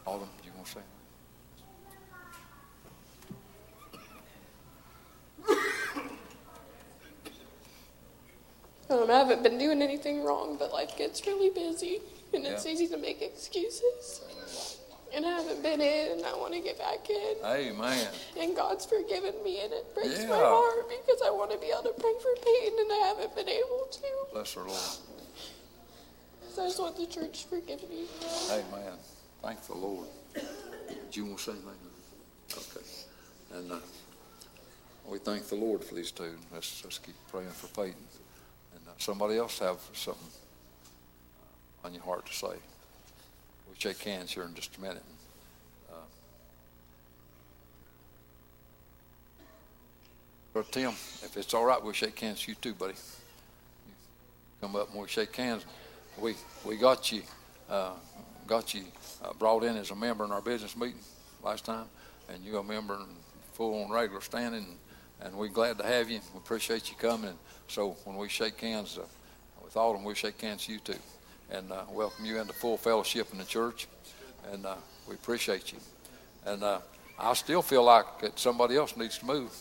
Autumn, do you want to say? I haven't been doing anything wrong, but life gets really busy, and it's easy to make excuses. And I haven't been in, and I want to get back in. Amen. And God's forgiven me, and it breaks my heart because I want to be able to pray for Peyton, and I haven't been able to. Bless her, Lord. So I just want the church to forgive me. Amen. Thank the Lord. Do you want to say anything? Okay. And we thank the Lord for these two. Let's keep praying for Peyton. And somebody else have something on your heart to say. We'll shake hands here in just a minute. Brother Tim, if it's all right, we'll shake hands with you too, buddy. You come up and we'll shake hands. We got you brought in as a member in our business meeting last time, and you're a member and full on regular standing, and we're glad to have you. We appreciate you coming. And so when we shake hands with Autumn, we shake hands with you too, and welcome you into full fellowship in the church, and we appreciate you. And I still feel like that somebody else needs to move.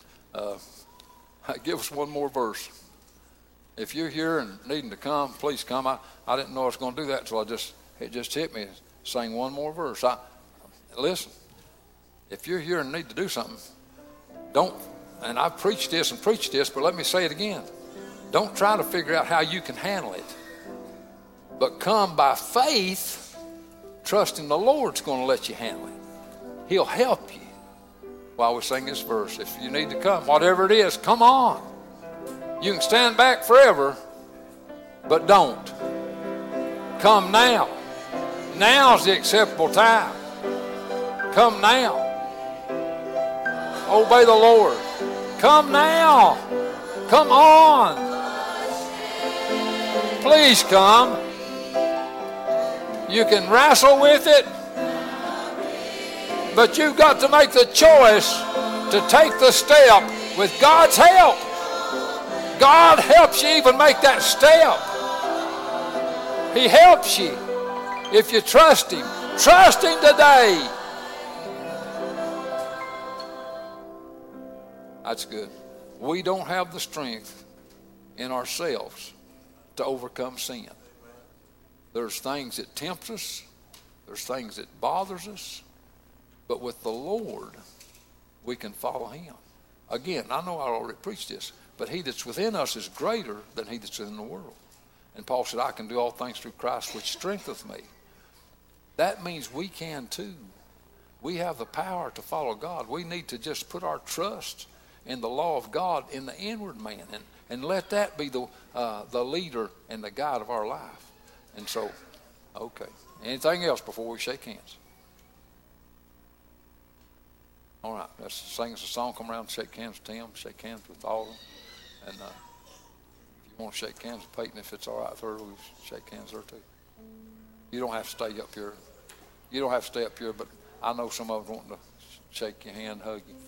Give us one more verse. If you're here and needing to come, please come. I didn't know I was going to do that until it just hit me. Sing one more verse. Listen, if you're here and need to do something, don't, and I've preached this, but let me say it again. Don't try to figure out how you can handle it. But come by faith, trusting the Lord's going to let you handle it. He'll help you. While we sing this verse, if you need to come, whatever it is, come on. You can stand back forever, but don't. Come now. Now's the acceptable time. Come now. Obey the Lord. Come now. Come on. Please come. You can wrestle with it, but you've got to make the choice to take the step with God's help. God helps you even make that step. He helps you if you trust Him. Trust Him today. That's good. We don't have the strength in ourselves to overcome sin. There's things that tempt us. There's things that bothers us. But with the Lord, we can follow Him. Again, I know I already preached this, but He that's within us is greater than he that's within the world. And Paul said, I can do all things through Christ which strengtheneth me. That means we can too. We have the power to follow God. We need to just put our trust in the law of God in the inward man and let that be the leader and the guide of our life. And so, okay. Anything else before we shake hands? All right, let's sing us a song, come around and shake hands with Tim, shake hands with all of them. And if you want to shake hands with Peyton, if it's all right with her, we'll shake hands with her too. You don't have to stay up here. You don't have to stay up here, but I know some of them want to shake your hand, hug you.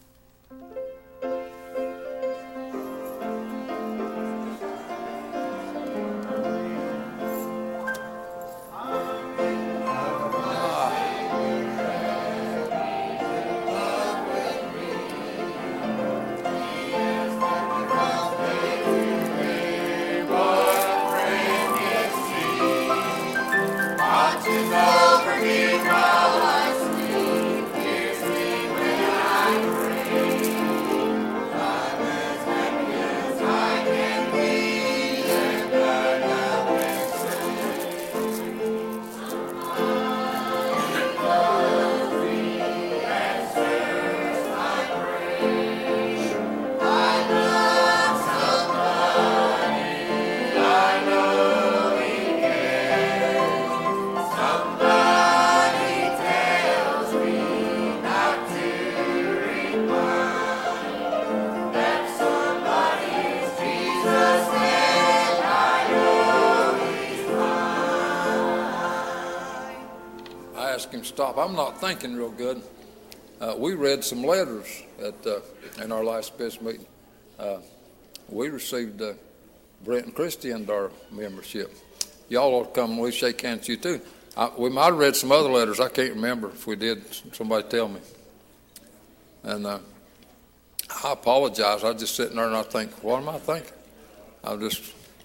Stop. I'm not thinking real good. We read some letters in our last business meeting. We received Brent and Christy into our membership. Y'all ought to come and we shake hands with you too. We might have read some other letters. I can't remember. If we did, somebody tell me. And I apologize. I was just sitting there and I think, what am I thinking? I'm just...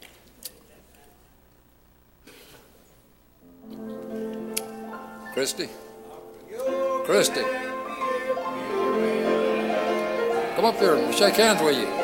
Christy? Come up here and shake hands with you.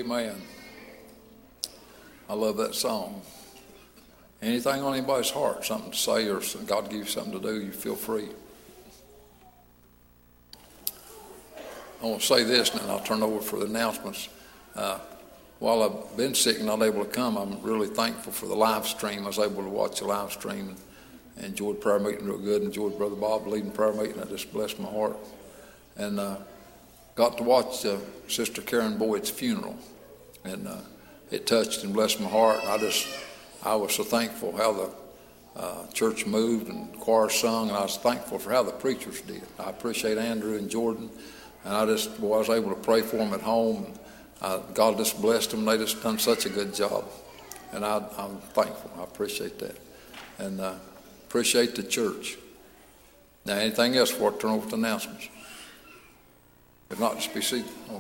Amen. I love that song. Anything on anybody's heart, something to say, or God give you something to do, you feel free. I want to say this, and then I'll turn over for the announcements. While I've been sick and not able to come, I'm really thankful for the live stream. I was able to watch the live stream and enjoyed prayer meeting real good. Enjoyed Brother Bob leading prayer meeting. That just blessed my heart. And got to watch Sister Karen Boyd's funeral, and it touched and blessed my heart. And I was so thankful how the church moved and the choir sung, and I was thankful for how the preachers did. I appreciate Andrew and Jordan, and I was able to pray for them at home. God just blessed them. They just done such a good job, and I'm thankful. I appreciate that, and appreciate the church. Now, anything else before I turn over to announcements? If not, just be seated. Oh.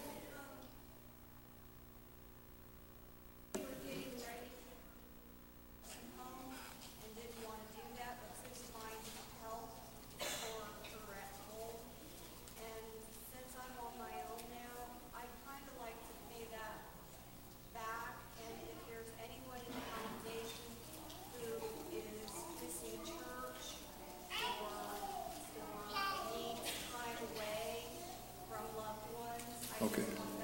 Okay.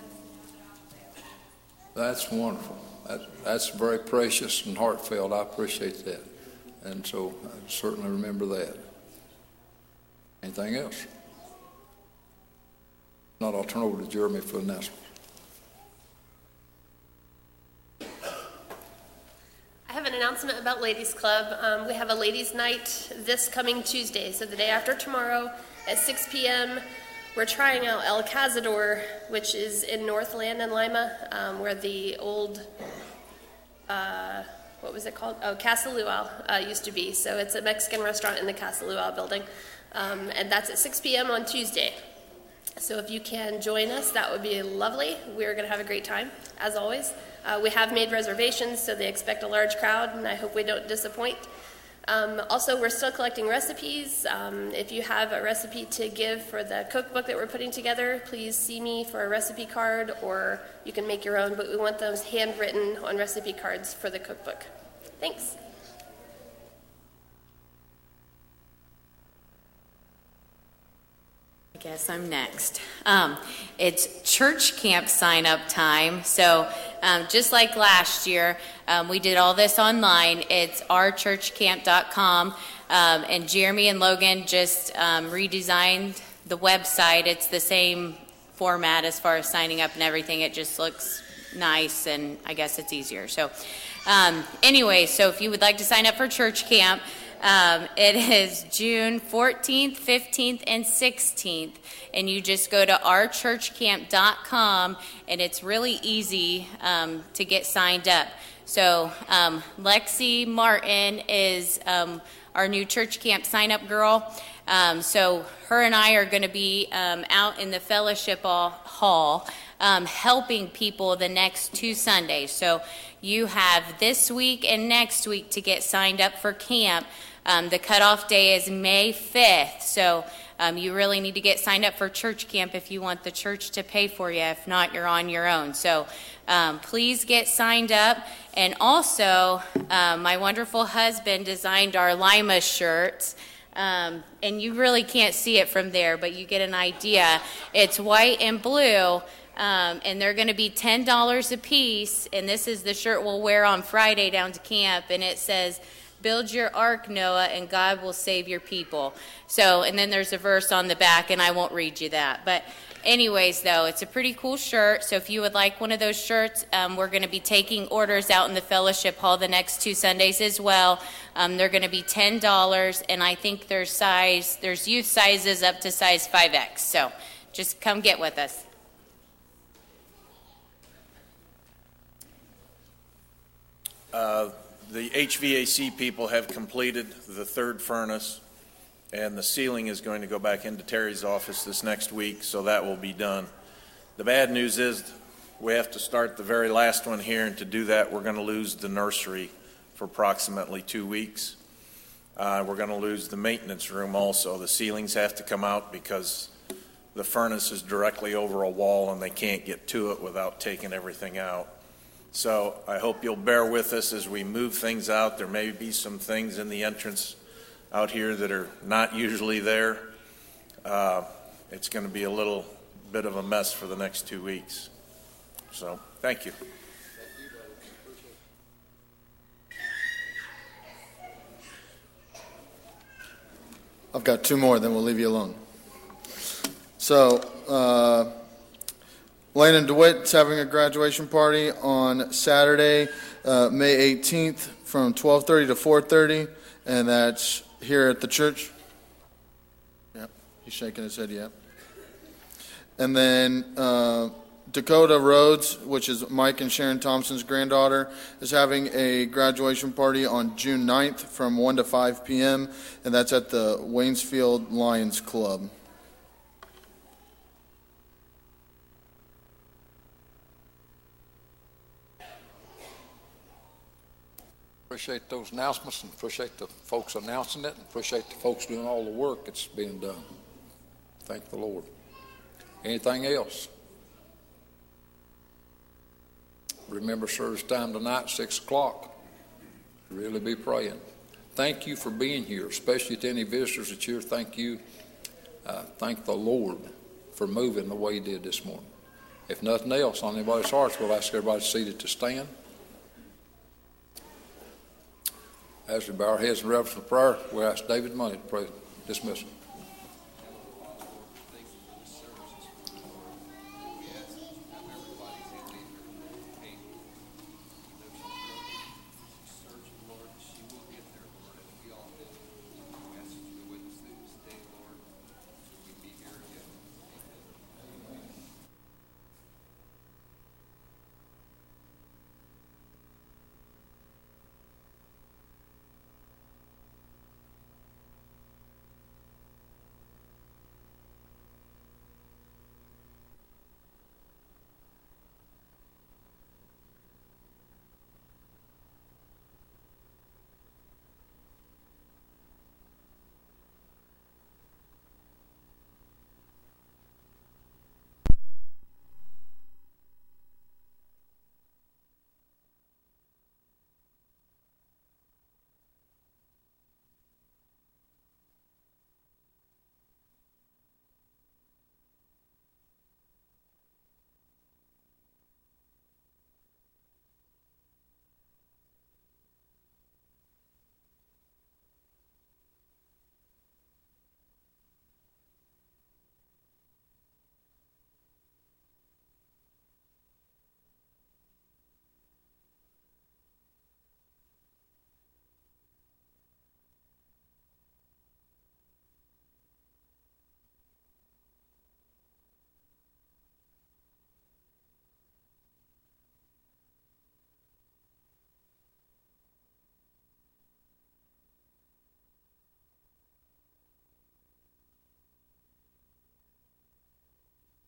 That's wonderful. That's very precious and heartfelt. I appreciate that. And so I certainly remember that. Anything else? If not, I'll turn over to Jeremy for the announcement. I have an announcement about Ladies Club. We have a ladies' night this coming Tuesday, so the day after tomorrow at 6 p.m. We're trying out El Cazador, which is in Northland in Lima, where the old, what was it called? Oh, Casa Luau used to be. So it's a Mexican restaurant in the Casa Luau building. And that's at 6 p.m. on Tuesday. So if you can join us, that would be lovely. We're going to have a great time, as always. We have made reservations, so they expect a large crowd, and I hope we don't disappoint. Also, we're still collecting recipes. If you have a recipe to give for the cookbook that we're putting together, please see me for a recipe card, or you can make your own, but we want those handwritten on recipe cards for the cookbook. Thanks. I guess I'm next. It's church camp sign up time. So just like last year, we did all this online. It's ourchurchcamp.com. And Jeremy and Logan just redesigned the website. It's the same format as far as signing up and everything. It just looks nice, and I guess it's easier. So anyway, so if you would like to sign up for church camp, it is June 14th, 15th, and 16th, and you just go to ourchurchcamp.com, and it's really easy to get signed up. So Lexi Martin is our new church camp sign-up girl. So her and I are going to be out in the fellowship hall helping people the next 2 Sundays. So you have this week and next week to get signed up for camp. The cutoff day is May 5th, so you really need to get signed up for church camp if you want the church to pay for you. If not, you're on your own. So please get signed up. And also, my wonderful husband designed our Lima shirts. And you really can't see it from there, but you get an idea. It's white and blue. And they're going to be $10 a piece. And this is the shirt we'll wear on Friday down to camp. And it says, "Build your ark, Noah, and God will save your people." So, and then there's a verse on the back, and I won't read you that. But anyways, though, it's a pretty cool shirt. So if you would like one of those shirts, we're going to be taking orders out in the fellowship hall the next 2 Sundays as well. They're going to be $10, and I think there's youth sizes up to size 5X. So just come get with us. The HVAC people have completed the 3rd furnace, and the ceiling is going to go back into Terry's office this next week, so that will be done. The bad news is we have to start the very last one here, and to do that we're going to lose the nursery for approximately 2 weeks. We're going to lose the maintenance room also. The ceilings have to come out because the furnace is directly over a wall and they can't get to it without taking everything out. So I hope you'll bear with us as we move things out. There may be some things in the entrance out here that are not usually there. It's going to be a little bit of a mess for the next 2 weeks. So thank you. I've got two more, then we'll leave you alone. So, Landon DeWitt's having a graduation party on Saturday, May 18th from 12:30 to 4:30, and that's here at the church. Yep, he's shaking his head, yep. And then Dakota Rhodes, which is Mike and Sharon Thompson's granddaughter, is having a graduation party on June 9th from 1 to 5 p.m., and that's at the Waynesfield Lions Club. Appreciate those announcements and appreciate the folks announcing it and appreciate the folks doing all the work that's being done. Thank the Lord. Anything else? Remember service time tonight, 6 o'clock. Really be praying. Thank you for being here, especially to any visitors that's here. Thank you. Thank the Lord for moving the way He did this morning. If nothing else on anybody's hearts, we'll ask everybody seated to stand. As we bow our heads in reverence for prayer, we'll ask David Money to pray dismissal.